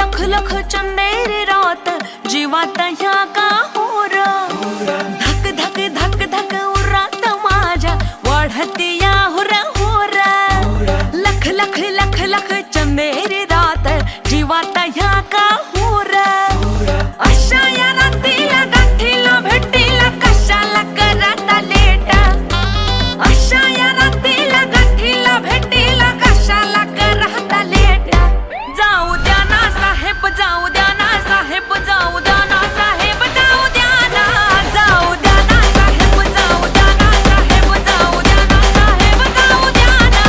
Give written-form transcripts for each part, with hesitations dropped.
लख लख चंदेरी रात जीवात ह्या का होर धक धक धक धक उरात माझ्या वाढती या हुरा होरा लख लख लख लख चंदेरी रात जीवात ह्या का होरा अशा या रात्रीला गाठीला भेटीला कशाला करता लेट अशा या रात्रीला गाठीला भेटीला कशाला करता लेट जाऊ द्या ना साहेब जाऊ द्या ना साहेब जाऊ द्या ना साहेब जाऊ द्या ना जाऊ द्या ना साहेब जाऊ द्या ना साहेब जाऊ द्या ना साहेब जाऊ द्या ना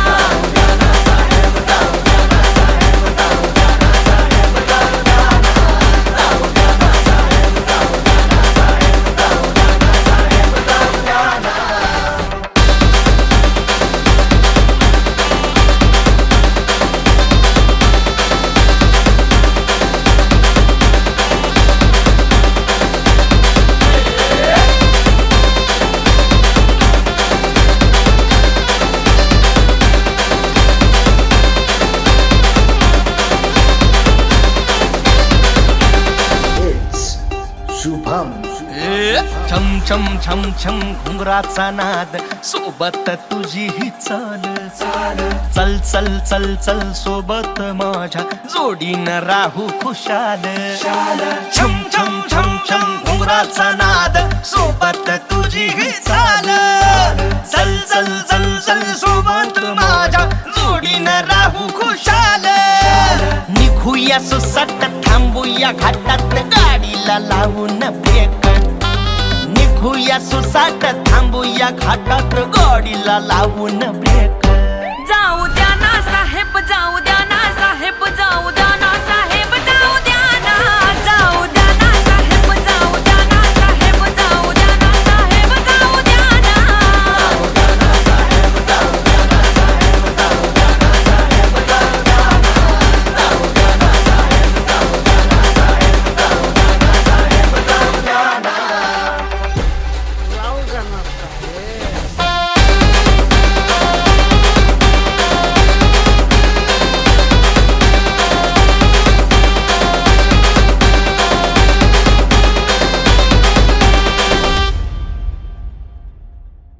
शुभम छम छम छम छम घुंगराचा नाद सोबत तुझी ही चाल चल चल चल चल सोबत माझ्या जोडीनं राहू खुशाल छम छम छम छम घुंगराचा नाद सोबत तुझी ही चाल चल चल चल चल सोबत माझ्या जोडीनं राहू खुशाल निघूया सुसट थांबूया घाटात गाडीला लावून ब्रेक निघूया सुसाट थांबूया घाटात गाडीला लावून ब्रेक